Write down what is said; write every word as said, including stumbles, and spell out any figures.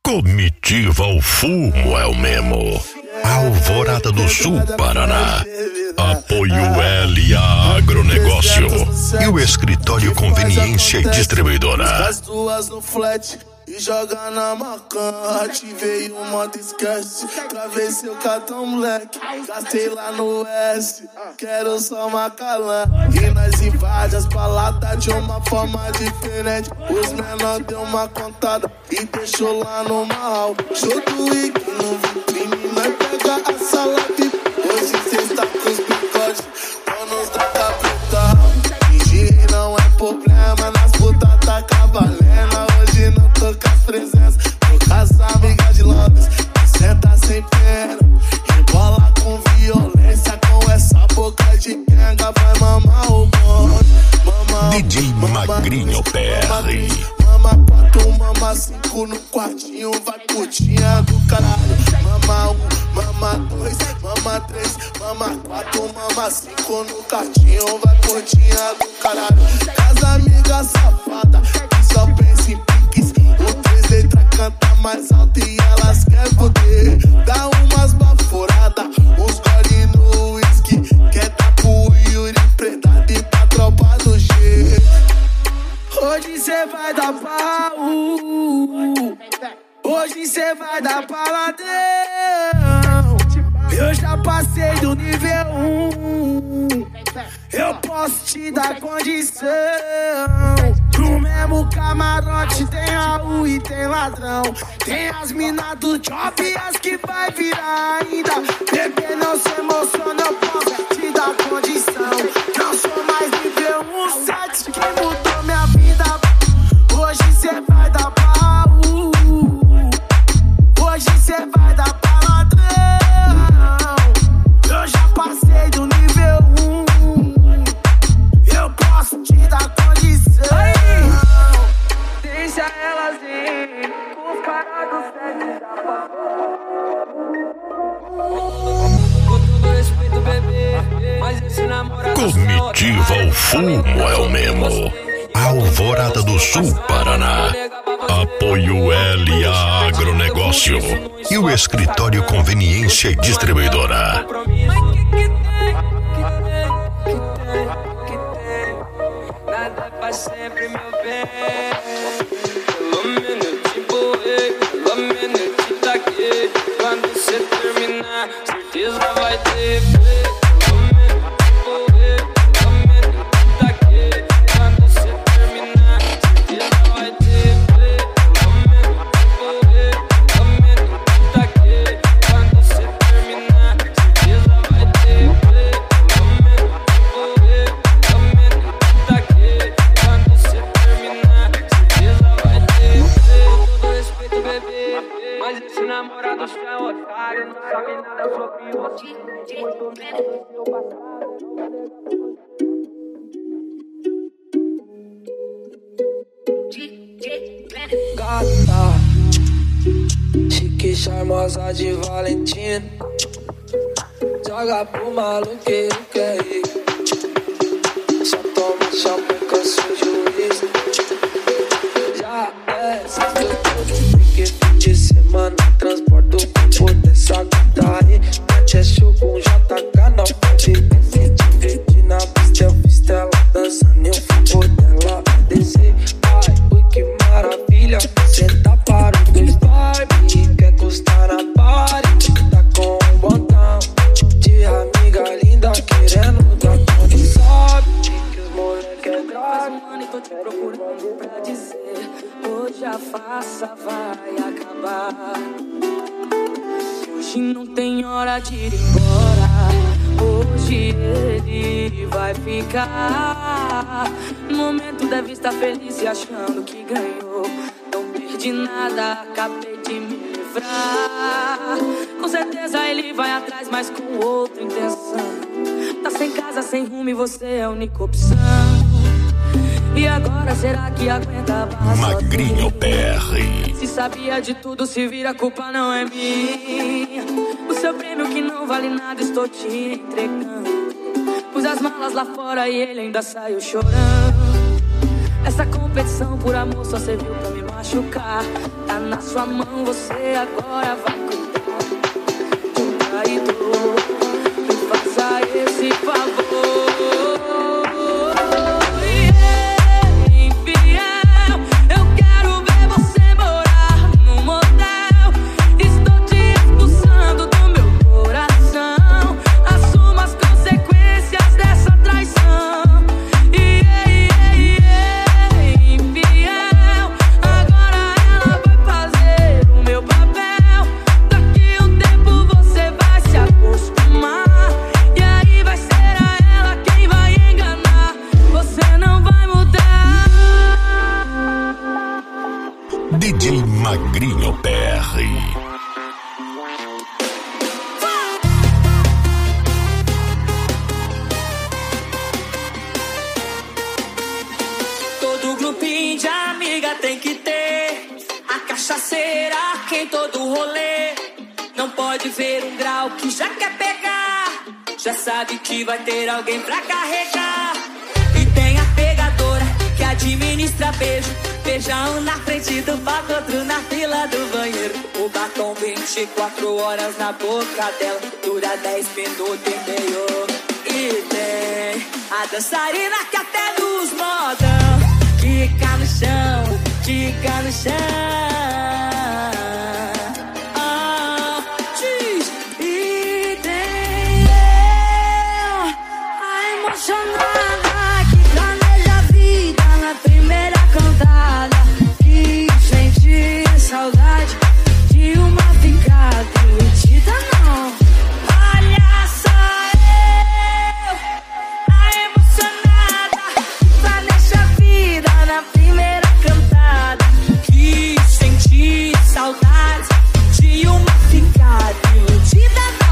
Comitiva o fumo é o Memo. Alvorada do Sul, Paraná. Apoio L A Agronegócio e o Escritório Conveniência e Distribuidora. As duas no flat e joga na macan. Ativei o modo esquece. Gravei seu cartão moleque. Gastei lá no S. Quero só macalã. E nós invade as baladas de uma forma diferente. Os menor deu uma contada e deixou lá no mal. Show do Wiki no vitrine. Nós pega a sala V I P. Hoje cê está com os bigodes, donos da capital. Fingir não é problema. Nas putas tá cavalena. Hoje não tô com as presenças, tô com as amigas de Londres. Senta sem pena, rebola com violência. Com essa boca de quenga vai mamar o bonde. Mama D J Magrinho P R. Mama quatro, mama cinco no quartinho. Vai curtinha do caralho. Mama um, mama dois, mama três, mama quatro, mama cinco no quartinho. Vai curtinha do caralho. As amigas safadas que só pensa em piques. O três letras canta mais alto e elas querem poder. Dá umas baforadas, uns gole no whisky. Quer dar pro Yuri predado e pra tropa do G. Hoje cê vai dar pau. Hoje cê vai dar paladão. Eu já passei do nível um. Eu posso te dar condição. No mesmo camarote tem Raul e tem ladrão. Tem as minas do job e as que vai virar ainda. Bebê, não se emociona, eu posso te dar condição. Não sou mais nível um, sete que mudou minha vida. Hoje cê vai dar pau. Hoje cê vai dar paladrão. Eu já passei do nível um. Eu posso te dar condição. Deixa elas ir com os caras do sete já passou. Com todo respeito, bebê, mas esse namorado. Comitiva o fumo é o Memo. Alvorada do Sul, Paraná. Apoio L A Agronegócio e o Escritório Conveniência e Distribuidora. Nada pra sempre, meu bem. Pelo menos eu te borrei, pelo menos eu te taquei. Quando você terminar, certeza vai ter replay. Pelo menos eu te borrei, pelo menos eu te taquei. Quando você terminar, certeza vai ter replay. Pelo menos eu te borrei, pelo menos eu te taquei. Quando você terminar, certeza vai ter replay. Pelo menos eu te borrei, pelo menos eu te taquei. Quando você terminar, certeza vai ter replay. Com todo respeito, bebê, mas esse namorado é um otário. Não sabe nada sobre você, muito menos do seu passado. Gata, chique, charmosa de Valentina. Joga pro maluqueiro que é ir. Só toma champanhe com seu juiz. Já é, sabe tudo. Porque fim de semana transporto o corpo dessa gata aí. Mete é show com J K na frente. Se divertir na pista, eu fiz ela dançando. Eu fui dela descer. Ai, ui, que maravilha. Cê tá para o dois vibe. Quer custar na party. Tá com um botão de amiga linda querendo dar conta. Sabe que os moleque é droga. Mano, e tô te procurando pra dizer: hoje a farsa vai acabar. Hoje não tem hora de ir embora. Hoje ele vai ficar. No momento deve estar feliz e achando que ganhou. Não perdi nada, acabei de me livrar. Com certeza ele vai atrás, mas com outra intenção. Tá sem casa, sem rumo e você é a única opção. E agora será que aguenta a barra? Magrinho P R. Se sabia de tudo, se vira, a culpa não é minha. O seu prêmio que não vale nada, estou te entregando. Pus as malas lá fora e ele ainda saiu chorando. Essa competição por amor só serviu pra me matar. machucar. Tá na sua mão, você agora vai cuidar de um traidor. Me faça esse favor. D J Magrinho P R. Todo grupinho de amiga tem que ter a cachaceira que em todo rolê. Não pode ver um grau que já quer pegar, já sabe que vai ter alguém pra carregar. E tem a pegadora que administra beijo, beijão na frente do palco, outro na fila do banheiro. O batom vinte e quatro horas na boca dela, dura dez minutos e meio. E tem a dançarina que até nos modão quica no chão, quica no chão. Ah, diz. E tem eu, a emocionada que planeja a vida na primeira cantada, que sente saudade de uma ficada iludida, não. Olha só eu, a emocionada que planeja a vida na primeira cantada, que senti saudade de uma ficada iludida, não.